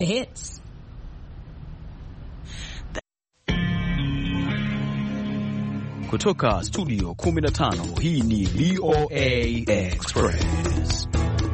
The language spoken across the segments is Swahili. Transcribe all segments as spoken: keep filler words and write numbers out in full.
Hits. Kutoka studio kumi na tano, hii ni V O A Express.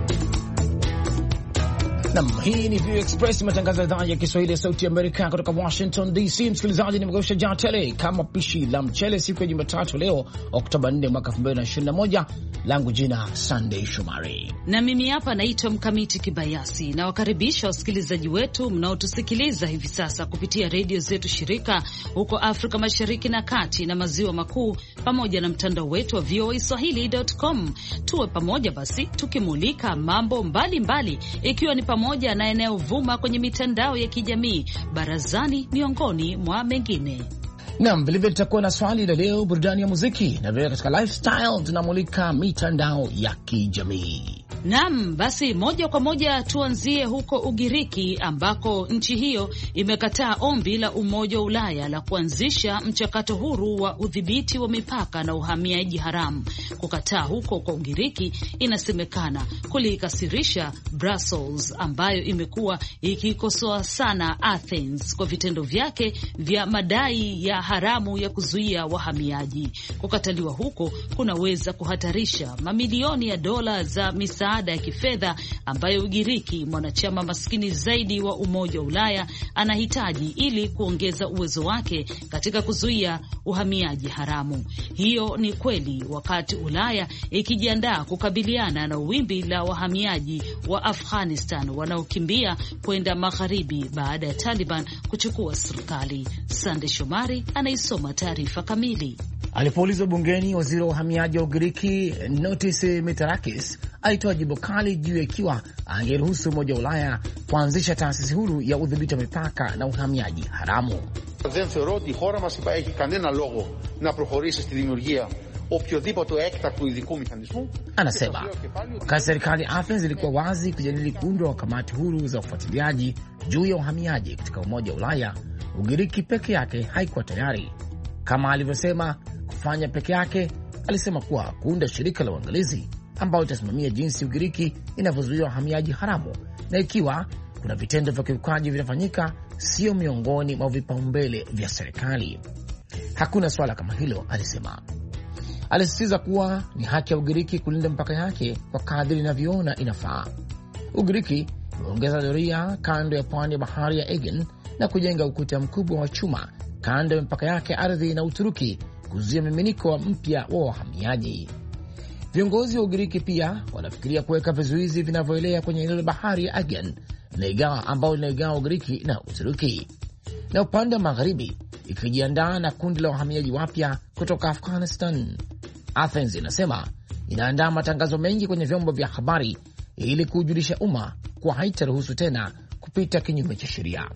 Nam, hii ni V O A Express, matangazo ya idhaa ya Kiswahili ya Sauti ya Amerika kutoka Washington D C. Msikilizaji, nimegosha jaa tele kama pishi la mchele siku ya Jumatatu leo Oktoba nne mwaka elfu mbili na ishirini na moja. Langu jina Sunday Shomari. Na mimi hapa naitwa Mkamiti Kibayasi. Na wakaribisha wasikilizaji wetu mnaotusikiliza hivi sasa kupitia redio zetu shirika huko Afrika Mashariki na Kati na Maziwa Makuu, pamoja na mtandao wetu wa V O A Swahili dot com. Tuwe pamoja basi tukimulika mambo mbalimbali mbali, ikiwa ni pamoja na yanayovuma kwenye mitandao ya kijamii, barazani, miongoni mwa mengine. Naam, vilevile tutakuwa na swali la leo, burudani ya muziki, na vile katika lifestyle tunamulika mitandao ya kijamii. Naam, basi moja kwa moja tuanzie huko Ugiriki, ambako nchi hiyo imekataa ombi la Umoja wa Ulaya la kuanzisha mchakato huru wa udhibiti wa mipaka na uhamiaji haramu. Kukataa huko kwa Ugiriki inasemekana kulikasirisha Brussels, ambayo imekuwa ikikosoa sana Athens kwa vitendo vyake vya madai ya haramu ya kuzuia wahamiaji. Kukataliwa huko kunaweza kuhatarisha mamilioni ya dola za misaada ya kifedha ambayo Ugiriki, mwanachama maskini zaidi wa Umoja wa Ulaya, anahitaji ili kuongeza uwezo wake katika kuzuia uhamiaji haramu. Hiyo ni kweli wakati Ulaya ikijiandaa kukabiliana na wimbi la wahamiaji wa Afghanistan wanaokimbia kwenda magharibi baada ya Taliban kuchukua serikali. Sande Shomari anaisoma taarifa kamili. Alipoulizwa bungeni, waziri wa uhamiaji wa Ugiriki Notis Mitarakis alitoa jibu kali juu ya ikiwa angeruhusu Umoja wa Ulaya kuanzisha taasisi huru ya udhibiti wa mipaka na uhamiaji haramu. Δεν θεωρώ ότι η χώρα μας έχει κανένα λόγο να προχωρήσει στη δημιουργία οποιοδήποτε έκτακτου ειδικού μηχανισμού. Anasema wakati serikali ya Athens ilikuwa wazi kujadili kuundwa kamati huru za ufuatiliaji juu ya uhamiaji katika Umoja wa Ulaya, Ugiriki peke yake haikuwa tayari. Kama alivyosema kufanya peke yake, alisema kuwa kuunda shirika la uangalizi ambao itasimamia jinsi Ugiriki inavyozuia wahamiaji haramu na ikiwa kuna vitendo vya kiukaji vinafanyika, sio miongoni mwa vipaumbele vya serikali. Hakuna swala kama hilo, alisema. Alisisitiza kuwa ni haki ya Ugiriki kulinda mpaka yake kwa kadri inavyoona inafaa. Ugiriki imeongeza doria kando ya pwani ya bahari ya Aegean na kujenga ukuta mkubwa wa chuma kando ya mpaka yake ardhi na Uturuki kuzuia miminiko mpya wa wahamiaji. Viongozi wa Ugiriki pia wanafikiria kuweka vizuizi vinavyoelea kwenye eneo la bahari ya Aegean ambao linaigawa Ugiriki na Uturuki, na upande wa magharibi ikijiandaa na kundi la wahamiaji wapya kutoka Afghanistan. Athens inasema inaandaa matangazo mengi kwenye vyombo vya habari ili kujulisha umma kuwa haitaruhusu tena kupita kinyume cha sheria.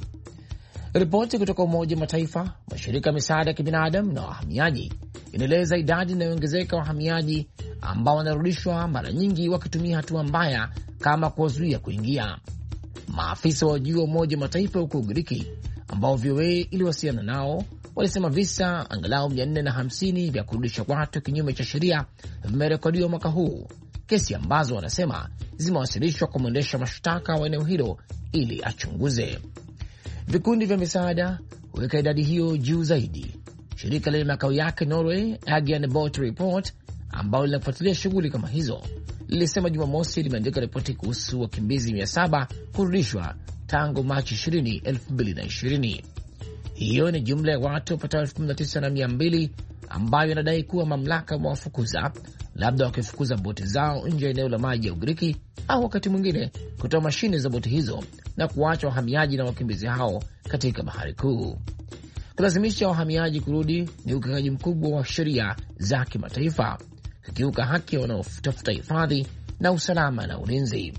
Ripoti kutoka Umoja wa Mataifa, mashirika ya misaada ya kibinadamu na wahamiaji inaeleza idadi inayoongezeka wahamiaji ambao wanarudishwa, mara nyingi wakitumia hatua mbaya kama kuwazuia kuingia. Maafisa wa juu wa Umoja wa Mataifa huko Ugiriki ambao V O A iliwasiliana nao walisema visa angalau mia nne na hamsini vya kurudisha watu kinyume cha sheria vimerekodiwa mwaka huu, kesi ambazo wanasema zimewasilishwa kwa mwendesha mashtaka wa eneo hilo ili achunguze. Vikundi vya misaada huweka idadi hiyo juu zaidi. Shirika lenye makao yake Norway, Aegean Boat Report, ambao linafuatilia shughuli kama hizo, lilisema Jumamosi limeandika ripoti kuhusu wakimbizi mia saba kurudishwa tangu Machi ishirini, elfu mbili na ishirini. Hiyo ni jumla ya watu wapatao elfu kumi na tisa na mia mbili ambayo inadai kuwa mamlaka wamewafukuza, labda wakifukuza boti zao nje ya eneo la maji ya Ugiriki au wakati mwingine kutoa mashine za boti hizo na kuacha wahamiaji na wakimbizi hao katika bahari kuu. Kulazimisha wahamiaji kurudi ni ukiukaji mkubwa wa sheria za kimataifa, kukiuka haki wanaotafuta hifadhi na usalama na ulinzi.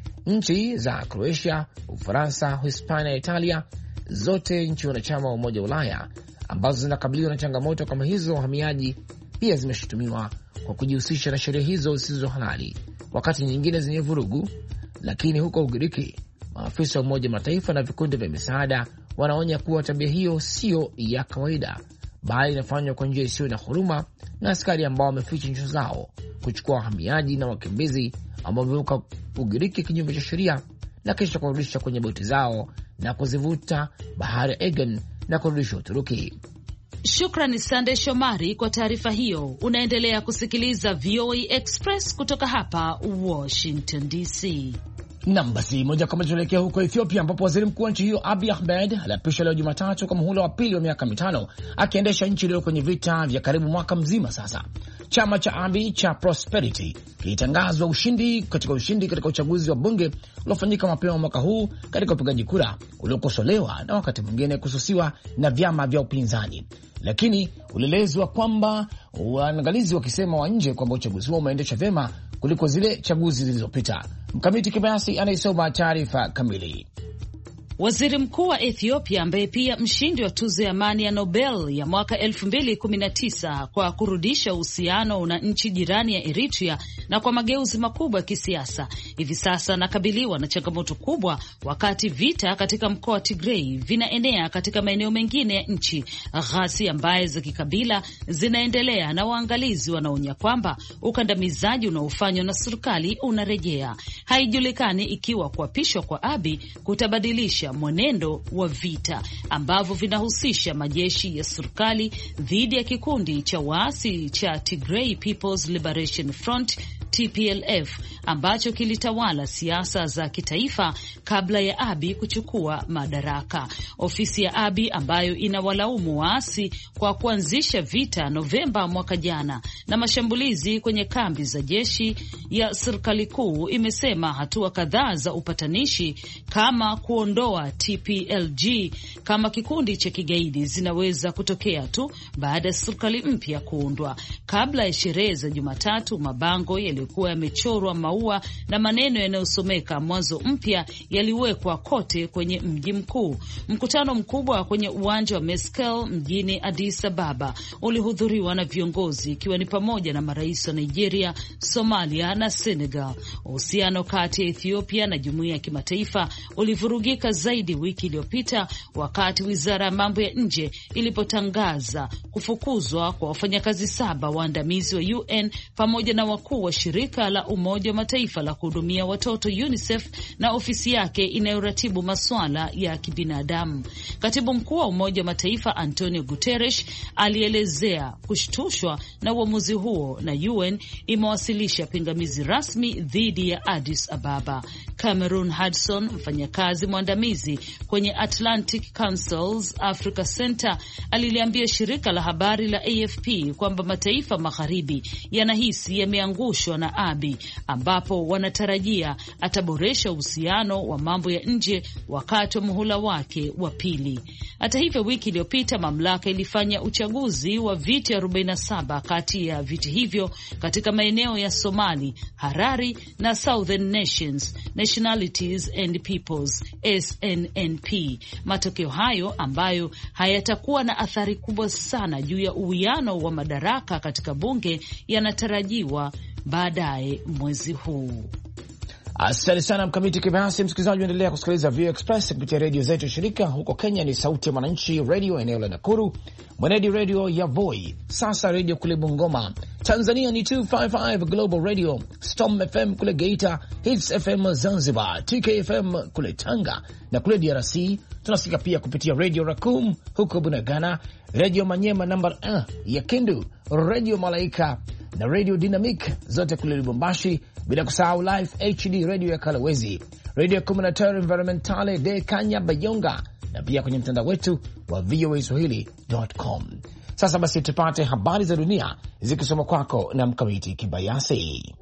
Nchi za Croatia, Ufaransa, Hispania na Italia, zote nchi wanachama wa Umoja wa Ulaya ambazo zinakabiliwa na changamoto kama hizo wahamiaji, pia zimeshutumiwa kwa kujihusisha na sheria hizo zisizo halali, wakati nyingine zenye vurugu. Lakini huko Ugiriki, maafisa wa Umoja Mataifa na vikundi vya misaada wanaonya kuwa tabia hiyo sio ya kawaida, bali inafanywa kwa njia isiyo na huruma na askari ambao wameficha nyuso zao kuchukua wahamiaji na wakimbizi ambao wamevuka Ugiriki kinyume cha sheria na kisha kurudisha kwenye boti zao na kuzivuta bahari ya Aegean na kurudisha Uturuki. Shukrani Sande Shomari kwa taarifa hiyo. Unaendelea kusikiliza V O A Express kutoka hapa Washington D C. Nam, basi moja kwa moja tuelekea huko Ethiopia, ambapo waziri mkuu wa nchi hiyo Abiy Ahmed aliapishwa leo Jumatatu kwa muhula wa pili wa miaka mitano, akiendesha nchi iliyo kwenye vita vya karibu mwaka mzima sasa. Chama cha Abiy cha Prosperity kilitangazwa ushindi katika ushindi katika uchaguzi wa bunge uliofanyika mapema mwaka huu katika upigaji kura uliokosolewa na wakati mwingine kususiwa na vyama vya upinzani, lakini ulielezwa kwamba waangalizi wakisema wa nje kwamba uchaguzi huo umeendeshwa vyema kuliko zile chaguzi zilizopita. Mkamiti Kibayasi anaisoma taarifa kamili. Waziri mkuu wa Ethiopia ambaye pia mshindi wa tuzo ya amani ya Nobel ya mwaka elfu mbili kumi na tisa kwa kurudisha uhusiano na nchi jirani ya Eritrea na kwa mageuzi makubwa ya kisiasa, hivi sasa anakabiliwa na changamoto kubwa wakati vita katika mkoa wa Tigray vinaenea katika maeneo mengine ya nchi. Ghasia ambaye za kikabila zinaendelea na waangalizi wanaonya kwamba ukandamizaji unaofanywa na serikali unarejea. Haijulikani ikiwa kuapishwa kwa Abiy kutabadilisha mwenendo wa vita ambavyo vinahusisha majeshi ya serikali dhidi ya kikundi cha waasi cha Tigray People's Liberation Front T P L F ambacho kilitawala siasa za kitaifa kabla ya Abiy kuchukua madaraka. Ofisi ya Abiy ambayo inawalaumu waasi kwa kuanzisha vita Novemba mwaka jana na mashambulizi kwenye kambi za jeshi ya serikali kuu imesema hatua kadhaa za upatanishi kama kuondoa T P L G kama kikundi cha kigaidi zinaweza kutokea tu baada ya serikali mpya kuundwa. Kabla ya sherehe za Jumatatu, mabango yaliyokuwa yamechorwa maua na maneno yanayosomeka mwanzo mpya yaliwekwa kote kwenye mji mkuu. Mkutano mkubwa kwenye uwanja wa Meskel mjini Addis Ababa ulihudhuriwa na viongozi ikiwa ni pamoja na marais wa Nigeria, Somalia na Senegal. Uhusiano kati ya Ethiopia na jumuiya ya kimataifa ulivurugika zaidi wiki iliyopita wakati wizara ya mambo ya nje ilipotangaza kufukuzwa kwa wafanyakazi saba waandamizi wa U N pamoja na wakuu wa shirika la Umoja wa Mataifa la kuhudumia watoto UNICEF na ofisi yake inayoratibu masuala ya kibinadamu. Katibu mkuu wa Umoja wa Mataifa Antonio Guterres alielezea kushtushwa na uamuzi huo, na U N imewasilisha pingamizi rasmi dhidi ya Addis Ababa. Cameron Hudson, mfanyakazi mwandamizi kwenye Atlantic Council's Africa Center, aliliambia shirika la habari la A F P kwamba mataifa magharibi yanahisi yameangushwa na Abiy, ambapo wanatarajia ataboresha uhusiano wa mambo ya nje wakati wa muhula wake wa pili. Hata hivyo, wiki iliyopita mamlaka ilifanya uchaguzi wa viti arobaini na saba kati ya viti hivyo katika maeneo ya Somali, Harari na Southern Nations Nationalities and Peoples S N N P. Matokeo hayo ambayo hayatakuwa na athari kubwa sana juu ya uwiano wa madaraka katika bunge yanatarajiwa baadaye mwezi huu. Asante sana Mkamiti Kibayasi. Msikilizaji, unaendelea kusikiliza V O A Express kupitia redio zetu shirika. Huko Kenya ni Sauti ya Mwananchi Radio eneo la Nakuru, Mwenedi Radio ya Voi, Sasa Radio kule Bungoma. Tanzania ni two fifty-five Global Radio, Storm F M kule Geita, Hits F M Zanzibar, T K F M kule Tanga, na kule D R C tunasika pia kupitia Radio Raccoon huko Bunagana, Radio Manyema number one ya Kindu, Radio Malaika na Radio Dynamic zote kule Lubumbashi, bila kusahau Life H D Radio ya Kalawezi, Radio Communautaire Environmentale de Kanya Bayonga, na pia kwenye mtandao wetu wa V O A Swahili dot com. Sasa basi tupate habari za dunia zikisoma kwako na Mkamiti Kibayasi.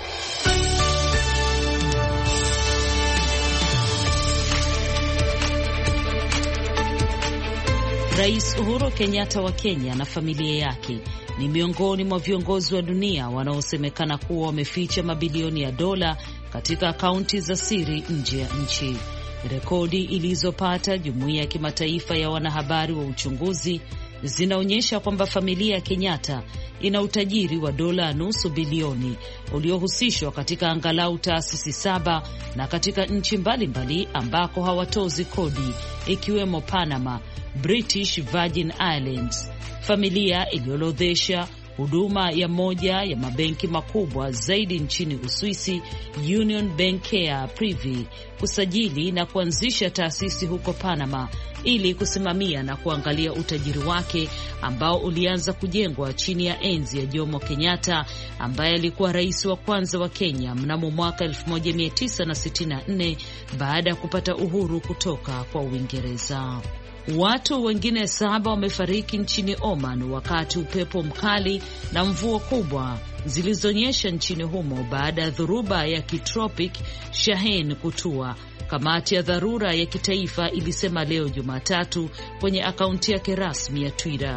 Rais Uhuru Kenyatta wa Kenya na familia yake ni miongoni mwa viongozi wa dunia wanaosemekana kuwa wameficha mabilioni ya dola katika akaunti za siri nje ya nchi. Rekodi ilizopata jumuiya ya kimataifa ya wanahabari wa uchunguzi zinaonyesha kwamba familia ya Kenyatta ina utajiri wa dola nusu bilioni uliohusishwa katika angalau taasisi saba na katika nchi mbalimbali ambako hawatozi kodi, ikiwemo Panama, British Virgin Islands. Familia iliorodhesha huduma ya moja ya mabenki makubwa zaidi nchini Uswisi, Union Bancaire Privée, kusajili na kuanzisha taasisi huko Panama ili kusimamia na kuangalia utajiri wake ambao ulianza kujengwa chini ya enzi ya Jomo Kenyatta ambaye alikuwa rais wa kwanza wa Kenya mnamo mwaka elfu moja mia tisa sitini na nne baada ya kupata uhuru kutoka kwa Uingereza. Watu wengine saba wamefariki nchini Oman wakati upepo mkali na mvua kubwa zilizonyesha nchini humo baada ya dhoruba ya kitropic Shaheen kutua. Kamati ya dharura ya kitaifa ilisema leo Jumatatu kwenye akaunti yake rasmi ya Twitter.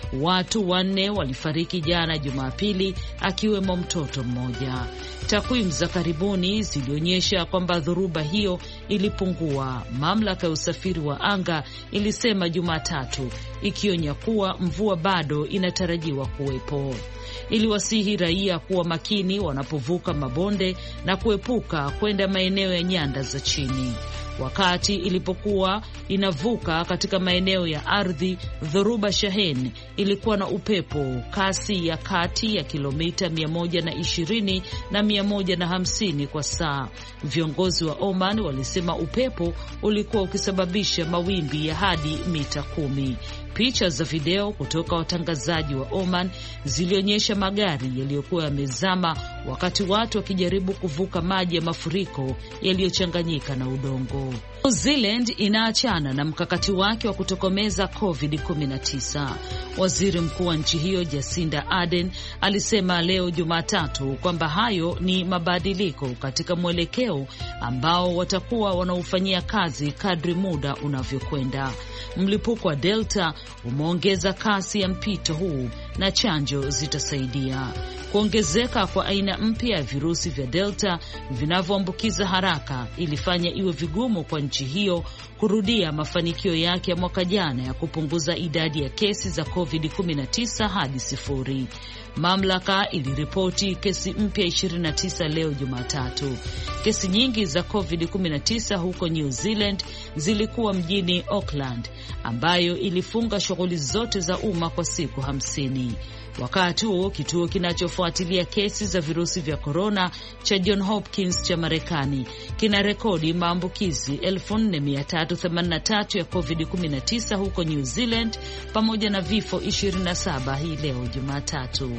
Watu wanne walifariki jana Jumapili, akiwemo mtoto mmoja. Takwimu za karibuni zilionyesha kwamba dhoruba hiyo ilipungua, mamlaka ya usafiri wa anga ilisema Jumatatu, ikionya kuwa mvua bado inatarajiwa kuwepo. Iliwasihi raia kuwa makini wanapovuka mabonde na kuepuka kwenda maeneo ya nyanda za chini. Wakati ilipokuwa inavuka katika maeneo ya ardhi, dhoruba Shaheen ilikuwa na upepo kasi ya kati ya kilomita mia moja na ishirini na mia moja na hamsini kwa saa. Viongozi wa Oman walisema upepo ulikuwa ukisababisha mawimbi ya hadi mita kumi. Picha za video kutoka watangazaji wa Oman zilionyesha magari yaliyokuwa yamezama wakati watu wakijaribu kuvuka maji ya mafuriko yaliyochanganyika na udongo. New Zealand inaachana na mkakati wake wa kutokomeza covid kumi na tisa. Waziri mkuu wa nchi hiyo Jacinda Ardern alisema leo Jumatatu kwamba hayo ni mabadiliko katika mwelekeo ambao watakuwa wanaufanyia kazi kadri muda unavyokwenda. Mlipuko wa Delta umeongeza kasi ya mpito huu na chanjo zitasaidia. Kuongezeka kwa aina mpya ya virusi vya Delta vinavyoambukiza haraka ilifanya iwe vigumu kwa nchi hiyo kurudia mafanikio yake ya mwaka jana ya kupunguza idadi ya kesi za covid kumi na tisa hadi sifuri. Mamlaka iliripoti kesi mpya ishirini na tisa leo Jumatatu. Kesi nyingi za covid kumi na tisa huko New Zealand zilikuwa mjini Auckland, ambayo ilifunga shughuli zote za umma kwa siku hamsini. Wakati huo kituo kinachofuatilia kesi za virusi vya korona cha John Hopkins cha Marekani kina rekodi maambukizi elfu nne mia tatu themanini na tatu ya covid kumi na tisa huko New Zealand pamoja na vifo ishirini na saba hii leo Jumatatu.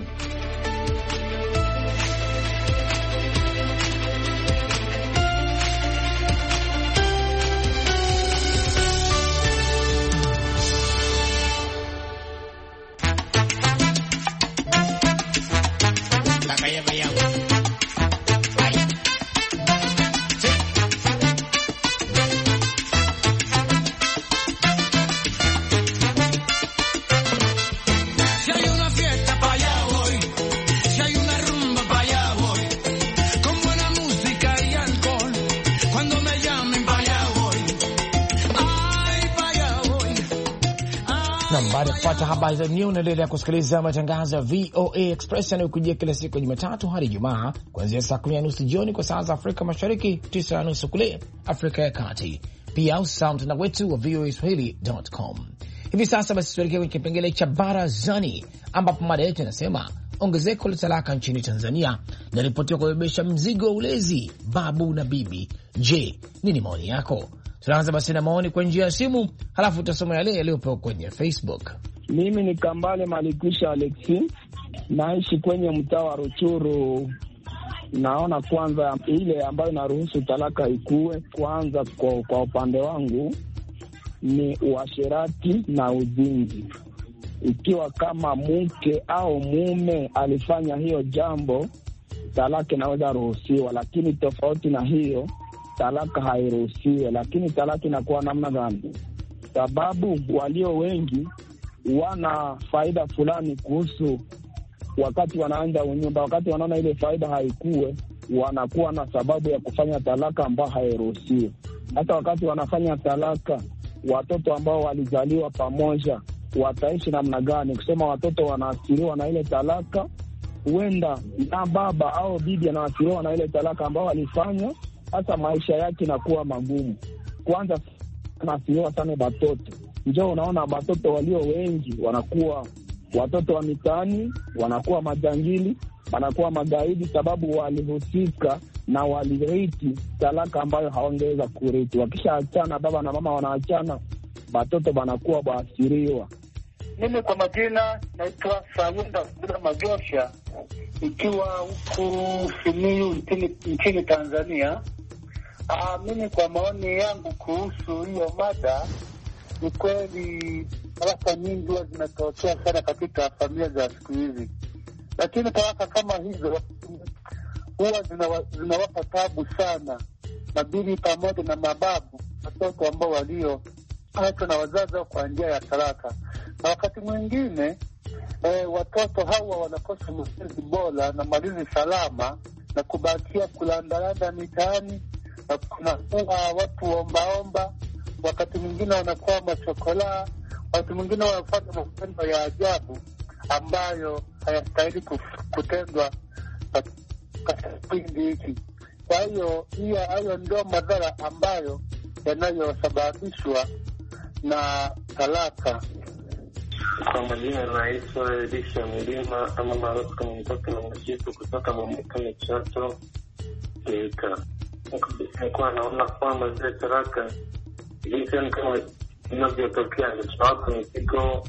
Baada ya kupata habari za dunia, unaendelea kusikiliza matangazo ya V O A Express yanayokujia kila siku ya Jumatatu hadi Ijumaa kuanzia saa kumi na nusu jioni kwa saa za Afrika Mashariki, tisa na nusu kule Afrika ya Kati. Pia usisahau mtandao wetu wa V O A Swahili dot com. Hivi sasa basi tuelekee kwenye kipengele cha Barazani, ambapo mada yetu inasema ongezeko la talaka nchini Tanzania linaripotiwa kubebesha mzigo wa ulezi babu na bibi. Je, nini maoni yako? Tunaanza basi na maoni kwa njia ya simu, halafu tutasoma yale yaliyopewa kwenye Facebook. Mimi ni Kambale Malikwisha Alexi, naishi kwenye mtaa wa Ruchuru. Naona kwanza ile ambayo inaruhusu talaka ikue kwanza kwa, kwa upande wangu ni uasherati na uzinzi. Ikiwa kama mke au mume alifanya hiyo jambo, talaka inaweza ruhusiwa, lakini tofauti na hiyo talaka hairuhusiwi. Lakini talaka inakuwa namna gani? Sababu walio wengi wana faida fulani kuhusu wakati wanaanza unyumba, wakati wanaona ile faida haikuwe, wanakuwa na sababu ya kufanya talaka ambayo hairuhusiwi. Hata wakati wanafanya talaka, watoto ambao walizaliwa pamoja wataishi namna gani? Kusema watoto wanaathiriwa na ile talaka, huenda na baba au bibi anaathiriwa na ile talaka ambao walifanya, hasa maisha yake inakuwa magumu. Kwanza anaathiriwa sana watoto. Njoo unaona watoto walio wengi wanakuwa watoto wa mitaani wanakuwa majangili, wanakuwa magaidi, sababu walihusika na waliriti talaka ambayo hawangeweza kuriti. Wakishaachana, baba na mama wanaachana, watoto wanakuwa waasiriwa. Mimi kwa majina naitwa Sayunda Bila Magosha, ikiwa huku Simiyu nchini, nchini Tanzania. Aa, mimi kwa maoni yangu kuhusu hiyo mada, ni kweli talaka nyingi huwa zinatokea sana katika familia za siku hizi, lakini talaka kama hizo huwa zinawapa tabu sana mabibi pamoja na mababu, watoto ambao walio hata na wazazi kwa njia ya talaka. Na wakati mwingine e, watoto hawa wanakosa malezi bora na malezi salama na kubakia kulandalanda mitaani na kunakuwa watu ombaomba. Wakati mwingine wanakuwa machokola, wakati mwingine wanafanya matendo ya ajabu ambayo hayastahili kutendwa katika kipindi hiki. Kwa hiyo hiyo hayo ndio madhara ambayo yanayosababishwa na talaka. Kwa majina naitwa Elisha Milima ama maarufu kama mtoto na msitu kutoka Mwamukani Chato Geita. Nilikuwa naona kwamba zile talaka hizi kama inavyotokea ni sababu ni kiko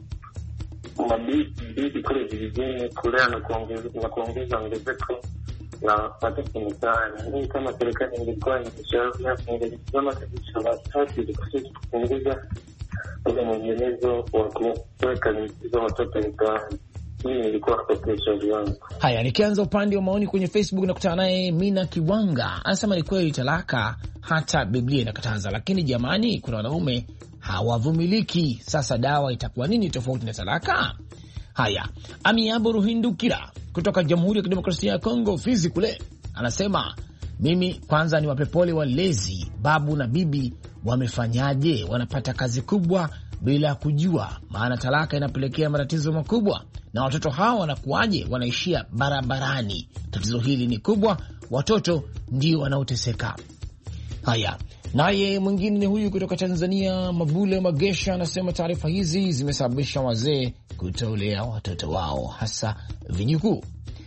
mabidi kule vijijini kulea na kuongeza na kuongeza ongezeko la watoto mitaani. Hii kama serikali ilikuwa imeshauri ingesema kabisa watatu ili kupunguza ule mwendelezo wa kuweka likizo watoto mitaani. Hii ilikuwa kwa shauri yangu. Haya, nikianza upande wa maoni kwenye Facebook na kutana naye Mina Kiwanga. Anasema ni kweli talaka hata Biblia inakataza, lakini jamani kuna wanaume hawavumiliki. Sasa dawa itakuwa nini tofauti na talaka? Haya, Amiabo Ruhindukira kutoka Jamhuri ya Kidemokrasia ya Kongo, Fizi kule, anasema mimi kwanza ni wapepole walezi, babu na bibi wamefanyaje? Wanapata kazi kubwa bila kujua, maana talaka inapelekea matatizo makubwa, na watoto hawa wanakuaje? Wanaishia barabarani. Tatizo hili ni kubwa, watoto ndio wanaoteseka. Haya, naye mwingine ni huyu kutoka Tanzania, Mabule Magesha, anasema taarifa hizi zimesababisha wazee kutolea watoto wao, hasa vijukuu.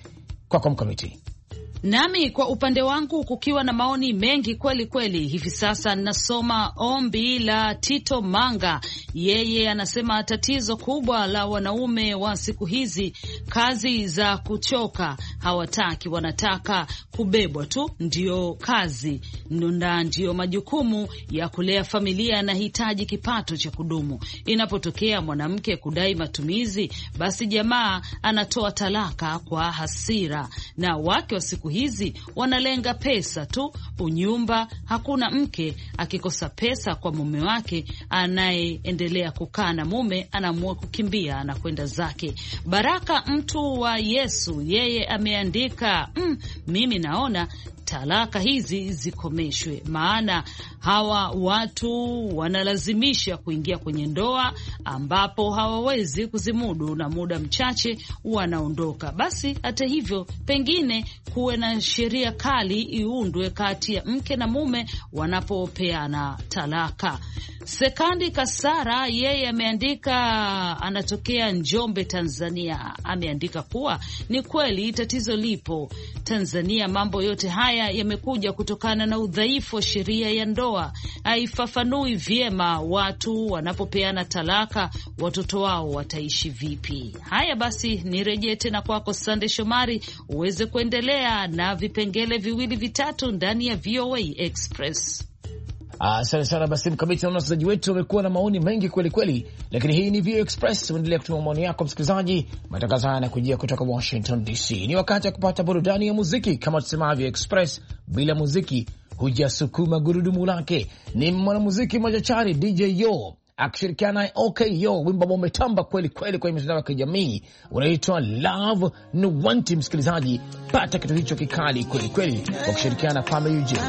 Kwa kwa mkamiti nami kwa upande wangu kukiwa na maoni mengi kweli kweli. Hivi sasa nasoma ombi la Tito Manga. Yeye anasema tatizo kubwa la wanaume wa siku hizi, kazi za kuchoka hawataki, wanataka kubebwa tu, ndio kazi na ndio majukumu ya kulea familia, yanahitaji kipato cha kudumu. Inapotokea mwanamke kudai matumizi, basi jamaa anatoa talaka kwa hasira, na wake wa siku hizi wanalenga pesa tu, unyumba. Hakuna mke akikosa pesa kwa mume wake anayeendelea kukaa na mume, anaamua kukimbia, anakwenda zake. Baraka mtu wa Yesu, yeye ameandika mm, mimi naona talaka hizi zikomeshwe, maana hawa watu wanalazimisha kuingia kwenye ndoa ambapo hawawezi kuzimudu na muda mchache wanaondoka. Basi hata hivyo pengine kuwe na sheria kali iundwe kati ya mke na mume wanapopeana talaka. Sekandi Kasara yeye ameandika, anatokea Njombe Tanzania, ameandika kuwa ni kweli tatizo lipo Tanzania. Mambo yote haya yamekuja kutokana na udhaifu wa sheria ya ndoa, haifafanui vyema watu wanapopeana talaka watoto wao wataishi vipi. Haya basi, nirejee tena kwako Sande Shomari uweze kuendelea na vipengele viwili vitatu ndani ya V O A Express. Asante sana. Basi mkamiti na wasikilizaji wetu wamekuwa na maoni mengi kweli kweli, lakini hii ni V O A Express. Endelea kutuma maoni yako msikilizaji. Matangazo haya yanakujia kutoka Washington D C. Ni wakati wa kupata burudani ya muziki. Kama tusemavyo Express, bila muziki hujasukuma gurudumu lake. Ni mwanamuziki machachari D J Yo akishirikiana na OK Yo, wimbo ambao umetamba kweli kweli kwenye mitandao ya kijamii, unaitwa Love No Want. Msikilizaji, pata kitu hicho kikali kweli kweli wakishirikiana na Pame Eugene.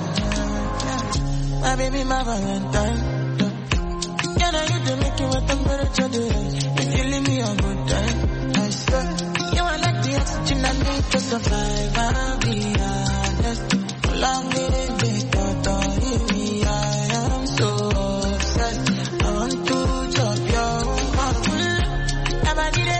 My baby, my Valentine. Can I get to make you what temperature do? If you leave me a good time, I swear. You are like the oxygen I need to survive. I'll be honest. Long day, day, don't me. I am so obsessed. I want to chop your heart. Never did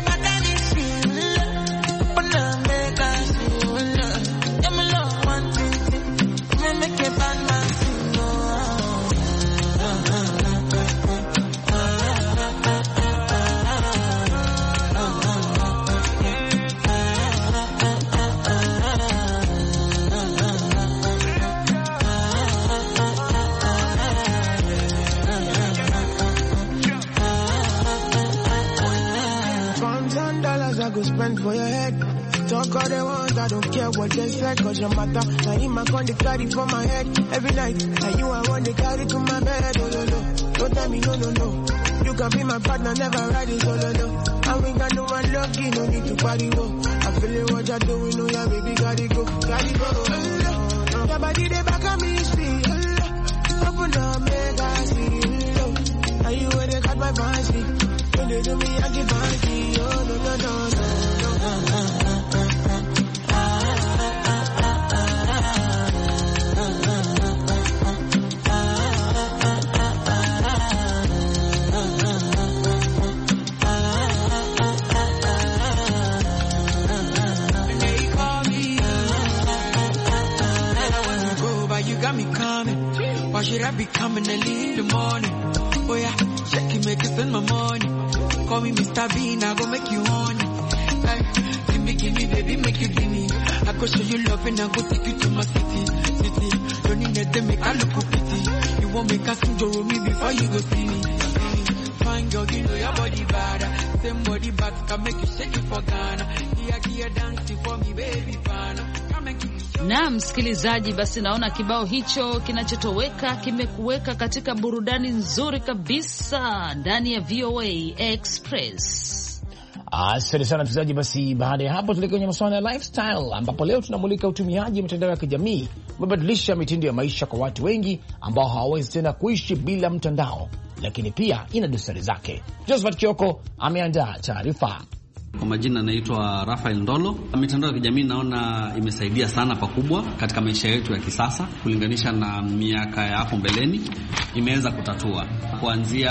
spend for your head. Talk all they want, I don't care what they say, cause your matter. Now you my con, they carry for my head every night. Now you I want, they carry to my bed, oh no no. Don't tell me no no no. You can be my partner, never ride it solo no. And we got no one lucky, no need to party go. I feel it what you're doing, oh yeah baby, gotta go, gotta go. Oh, your body they back at me, speed. Oh, open up, make I see. Oh, now you where they got my fancy. When they do me, I get fancy. Oh no no no no no. Uh, uh, uh. Why should I be coming early in the morning? Oh yeah, check it, make it spend my money. Call me Mister Bean, I go make you honey. Like, give me, give me, baby, make you give me. I go show you love and I go take you to my city, city. Don't need that to make I look pretty. You won't make us enjoy me before you go see me. Fine girl, you know your body bad. Same body bad can make you shake it for Ghana. Here, here, dancing for me, baby, pana. Na msikilizaji, basi naona kibao hicho kinachotoweka kimekuweka katika burudani nzuri kabisa ndani ya V O A Express. Asante sana msikilizaji. Basi baada ya hapo tulekea kwenye masuala ya lifestyle, ambapo leo tunamulika utumiaji wa mitandao ya kijamii umebadilisha mitindo ya maisha kwa watu wengi ambao hawawezi tena kuishi bila mtandao, lakini pia ina dosari zake. Josephat Kioko ameandaa taarifa. Kwa majina naitwa Rafael Ndolo. Mitandao ya kijamii naona imesaidia sana pakubwa katika maisha yetu ya kisasa kulinganisha na miaka ya hapo mbeleni. Imeweza kutatua kuanzia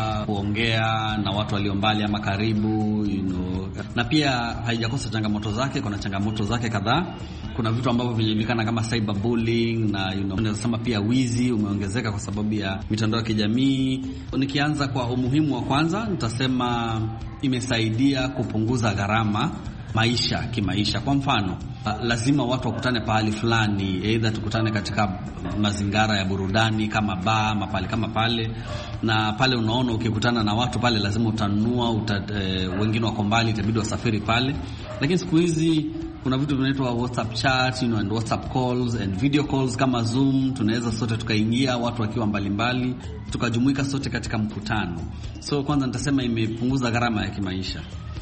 kuongea na watu walio mbali ama karibu, you know. Na pia haijakosa changamoto zake, kuna changamoto zake kadhaa. Kuna vitu ambavyo vinajulikana kama cyberbullying na you know, unasema pia wizi umeongezeka kwa sababu ya mitandao ya kijamii. Nikianza kwa umuhimu wa kwanza, nitasema imesaidia kupunguza gharama maisha kimaisha. Kwa mfano, lazima watu wakutane pahali fulani, either tukutane katika mazingara ya burudani kama bar ama pale kama pale, na pale unaona ukikutana na watu pale lazima utanunua uta, e, wengine wako mbali itabidi wasafiri pale. Lakini siku hizi kuna vitu vinaitwa WhatsApp chat, you know, and WhatsApp calls and video calls kama Zoom. Tunaweza sote tukaingia watu wakiwa mbalimbali tukajumuika sote katika mkutano. So kwanza nitasema imepunguza gharama ya kimaisha.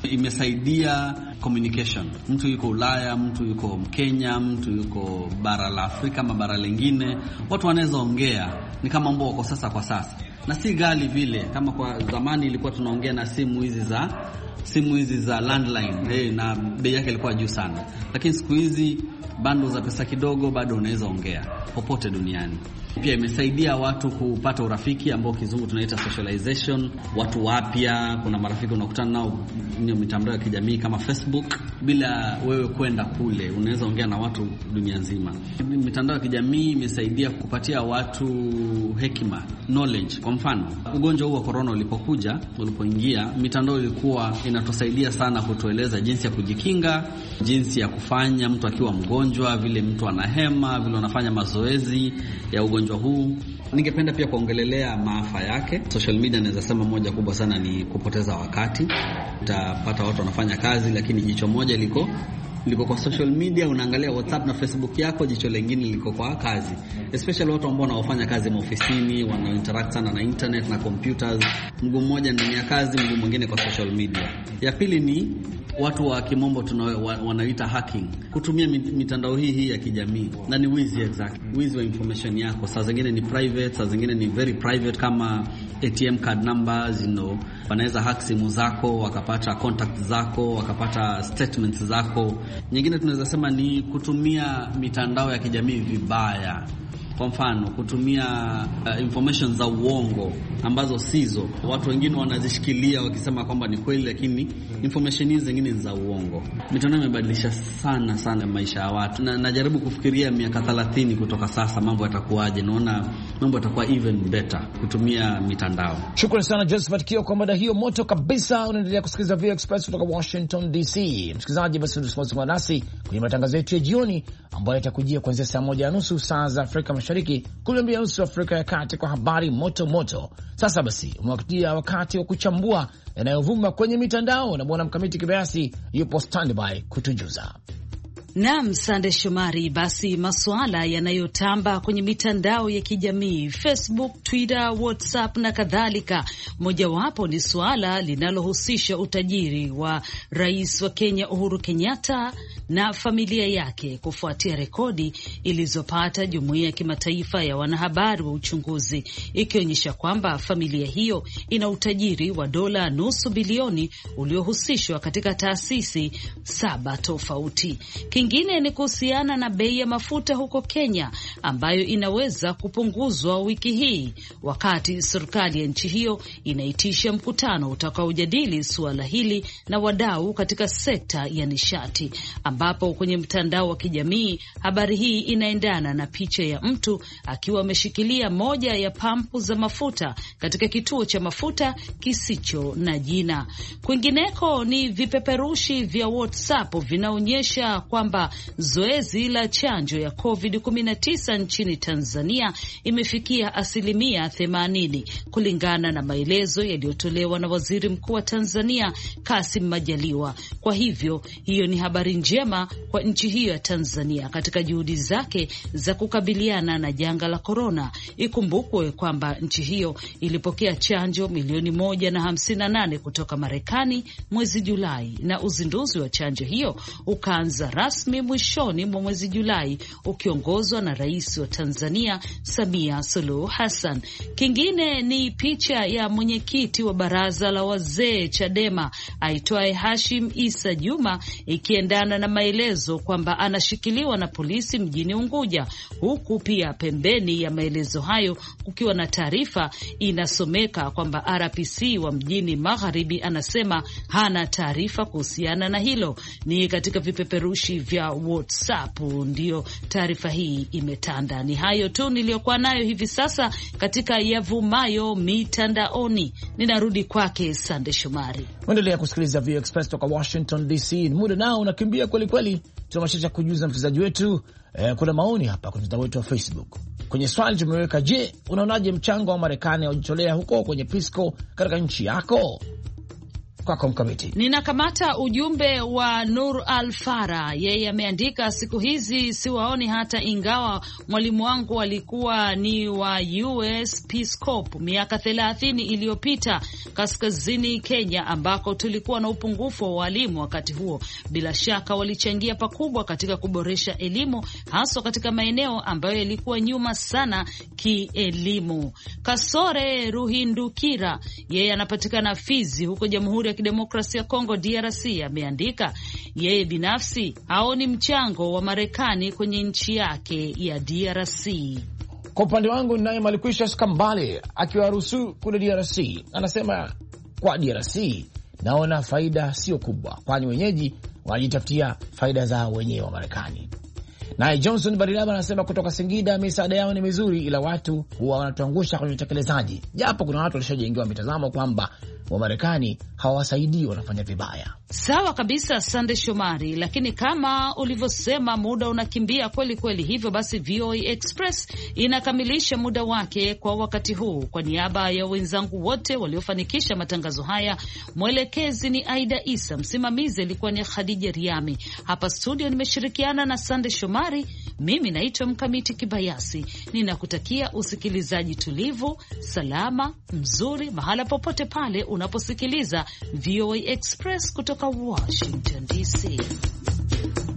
Imesaidia communication. Mtu yuko Ulaya, mtu yuko Kenya, mtu yuko bara la Afrika ama bara lingine, watu wanaweza ongea ni kama mambo wako sasa kwa sasa. Na si ghali vile kama kwa zamani ilikuwa tunaongea na simu hizi za simu hizi za landline, hey, na bei yake ilikuwa juu sana. Lakini siku hizi bando za pesa kidogo bado unaweza ongea popote duniani. Pia imesaidia watu kupata urafiki ambao kizungu tunaita socialization, watu wapya. Kuna marafiki unakutana nao kwenye mitandao ya kijamii kama Facebook bila wewe kwenda kule, unaweza ongea na watu dunia nzima. Mitandao ya kijamii imesaidia kupatia watu hekima, knowledge. Kwa mfano, ugonjwa huu wa corona ulipokuja, ulipoingia, mitandao ilikuwa inatusaidia sana kutueleza jinsi ya kujikinga, jinsi ya kufanya mtu akiwa mgonjwa, vile mtu anahema, vile anafanya mazoezi ya ugonjwa huu. Ningependa pia kuongelelea maafa yake. Social media naweza sema moja kubwa sana ni kupoteza wakati. Utapata watu wanafanya kazi lakini jicho moja liko liko kwa social media, unaangalia WhatsApp na Facebook yako, jicho lingine liko kwa kazi. Especially watu ambao wanaofanya kazi maofisini, wana interact sana na internet na computers. Mguu mmoja ndani ya kazi, mguu mwingine kwa social media. Ya pili ni watu wa kimombo tunao wanaita hacking, kutumia mitandao hii hii ya kijamii. Na ni wizi exactly. Wizi wa information yako. Saa zingine ni private, saa zingine ni very private kama A T M card numbers, you know. Wanaweza hack simu zako, wakapata contact zako, wakapata statements zako. Nyingine tunaweza sema ni kutumia mitandao ya kijamii vibaya. Kwa mfano, kutumia uh, information za uongo ambazo sizo. Watu wengine wanazishikilia wakisema kwamba ni kweli, lakini information hizi zingine ni za uongo. Mitandao imebadilisha sana sana maisha ya watu. Na najaribu kufikiria miaka thelathini kutoka sasa mambo yatakuwaje. Naona mambo yatakuwa even better kutumia mitandao. Shukrani sana Josephat Kioko kwa mada hiyo moto kabisa. Unaendelea kusikiliza V O A Express kutoka Washington D C. Msikilizaji, basi usimuache nasi kwenye matangazo yetu ya jioni ambayo yatakujia kuanzia saa moja na nusu saa za Afrika Mashariki Mashariki, kule mbia nusu Afrika ya Kati kwa habari moto moto. Sasa basi, umewakitia wakati wa kuchambua yanayovuma kwenye mitandao, na bwana Mkamiti Kibayasi yupo standby kutujuza. Naam, Sande Shomari. Basi masuala yanayotamba kwenye mitandao ya kijamii, Facebook, Twitter, WhatsApp na kadhalika, mojawapo ni suala linalohusisha utajiri wa rais wa Kenya Uhuru Kenyatta na familia yake kufuatia rekodi ilizopata jumuiya ya kimataifa ya wanahabari wa uchunguzi, ikionyesha kwamba familia hiyo ina utajiri wa dola nusu bilioni uliohusishwa katika taasisi saba tofauti. Kingine ni kuhusiana na bei ya mafuta huko Kenya ambayo inaweza kupunguzwa wiki hii, wakati serikali ya nchi hiyo inaitisha mkutano utakaojadili suala hili na wadau katika sekta ya nishati, ambapo kwenye mtandao wa kijamii habari hii inaendana na picha ya mtu akiwa ameshikilia moja ya pampu za mafuta katika kituo cha mafuta kisicho na jina. Kwingineko ni vipeperushi vya WhatsApp vinaonyesha kwamba zoezi la chanjo ya covid kumi na tisa nchini Tanzania imefikia asilimia themanini kulingana na maelezo yaliyotolewa na Waziri Mkuu wa Tanzania Kassim Majaliwa. Kwa hivyo hiyo ni habari njema kwa nchi hiyo ya Tanzania katika juhudi zake za kukabiliana na janga la korona. Ikumbukwe kwamba nchi hiyo ilipokea chanjo milioni moja na hamsini na nane kutoka Marekani mwezi Julai, na uzinduzi wa chanjo hiyo ukaanza rasmi mwishoni mwa mwezi Julai ukiongozwa na Rais wa Tanzania Samia Suluhu Hassan. Kingine ni picha ya mwenyekiti wa baraza la wazee Chadema aitwaye Hashim Isa Juma, ikiendana na maelezo kwamba anashikiliwa na polisi mjini Unguja, huku pia pembeni ya maelezo hayo kukiwa na taarifa inasomeka kwamba R P C wa mjini Magharibi anasema hana taarifa kuhusiana na hilo. Ni katika vipeperushi vya WhatsApp ndio taarifa hii imetanda. Ni hayo tu niliyokuwa nayo hivi sasa katika yavumayo mitandaoni. Ninarudi kwake Sande Shomari. Endelea kusikiliza V O Express toka Washington D C. Muda nao unakimbia kweli kweli. Tunamashia kujuza msikilizaji wetu eh, kuna maoni hapa kwenye mtandao wetu wa Facebook. Kwenye swali tumeweka, je, unaonaje mchango wa Marekani kujitolea huko kwenye Pisco katika nchi yako? Kwako Mkamiti. Ninakamata ujumbe wa Nur Al-Fara. Yeye ameandika, siku hizi siwaoni hata ingawa mwalimu wangu alikuwa ni wa U S Peace Corps miaka thelathini iliyopita kaskazini Kenya, ambako tulikuwa na upungufu wa walimu wakati huo. Bila shaka walichangia pakubwa katika kuboresha elimu, hasa katika maeneo ambayo yalikuwa nyuma sana kielimu. Kasore Ruhindukira, yeye anapatikana Fizi huko Jamhuri ya Kidemokrasia ya Kongo D R C, ameandika yeye binafsi haoni mchango wa Marekani kwenye nchi yake ya D R C. Kwa upande wangu naye Malikwisha Skambale akiwa Rusu kule D R C anasema kwa D R C naona faida sio kubwa, kwani wenyeji wanajitafutia faida zao wenyewe wa Marekani. Naye Johnson Barilaba anasema kutoka Singida, misaada yao ni mizuri ila watu huwa wanatuangusha kwenye utekelezaji, japo kuna watu walishajengewa mitazamo kwamba wa Marekani hawasaidii, wanafanya vibaya. Sawa kabisa Sande Shomari, lakini kama ulivyosema muda unakimbia kweli kweli. Hivyo basi V O A Express inakamilisha muda wake kwa wakati huu. Kwa niaba ya wenzangu wote waliofanikisha matangazo haya, mwelekezi ni Aida Isa, msimamizi alikuwa ni Khadija Riami. Hapa studio nimeshirikiana na Sande Shomari. Mimi naitwa Mkamiti Kibayasi. Ninakutakia usikilizaji tulivu, salama, mzuri mahala popote pale unaposikiliza V O A Express kutoka Washington D C.